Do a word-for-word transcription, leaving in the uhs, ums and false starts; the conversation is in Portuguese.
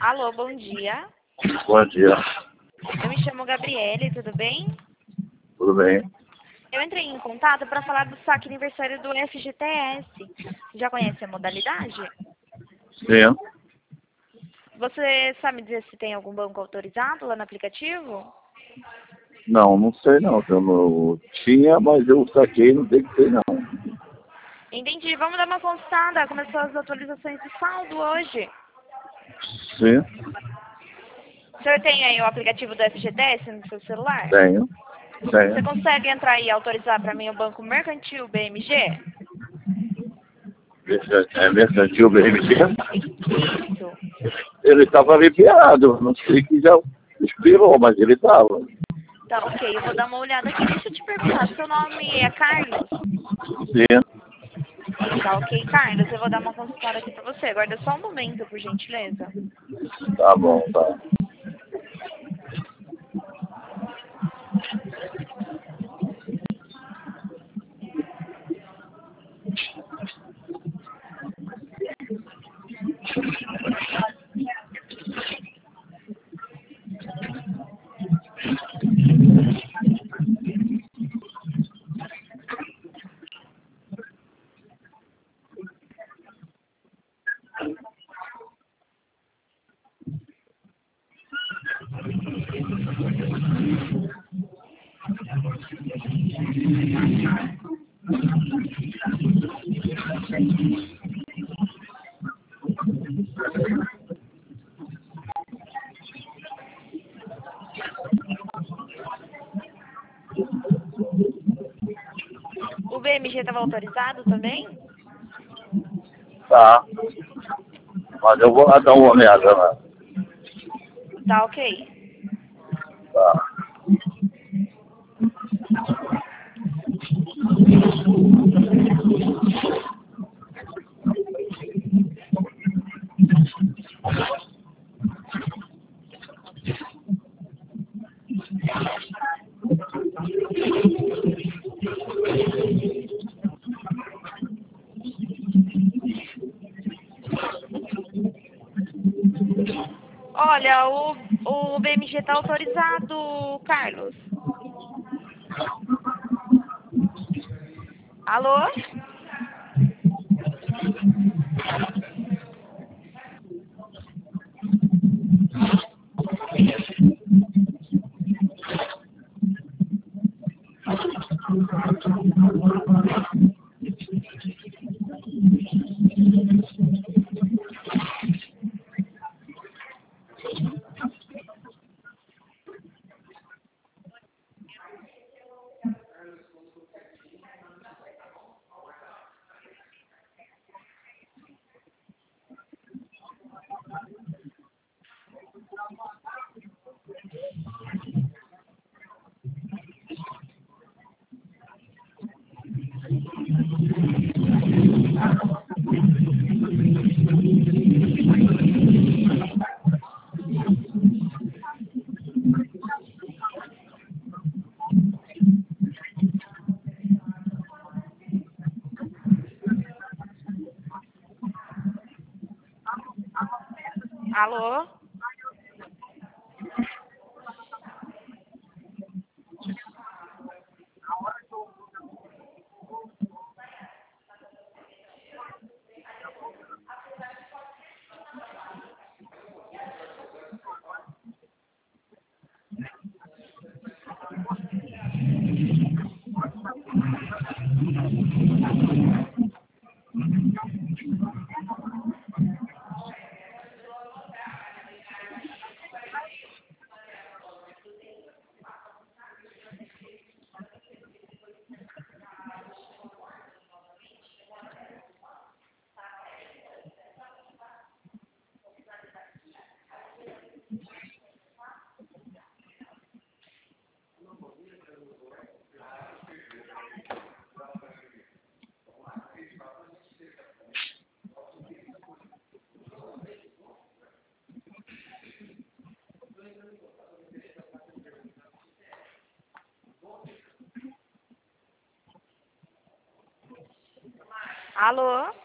Alô, bom dia. Bom dia. Eu me chamo Gabriele, tudo bem? Tudo bem? Eu entrei em contato para falar do saque aniversário do F G T S. Já conhece a modalidade? Sim. Você sabe dizer se tem algum banco autorizado lá no aplicativo? Não, não sei não. Eu não tinha, mas eu saquei, não sei que tem não. Entendi. Vamos dar uma consultada. Começou as atualizações de saldo hoje. Sim, O senhor tem aí o aplicativo do F G T S no seu celular? tenho. Você Tenho. consegue entrar e autorizar para mim o Banco Mercantil B M G? É mercantil B M G. Isso. Ele estava liberado. Não sei que já expirou, mas ele estava. Tá, ok. Eu vou dar uma olhada aqui. Deixa eu te perguntar. Seu nome é Carlos? Sim. Tá, ok, Carlos. Eu vou dar uma consultada aqui pra você. Aguarda só um momento, por gentileza. Tá bom, tá. O B M G estava autorizado também? Tá. Mas eu vou lá dar uma olhada lá. Tá, ok. Tá. Olha, o, o B M G tá autorizado, Carlos. Alô? Alô? Alô?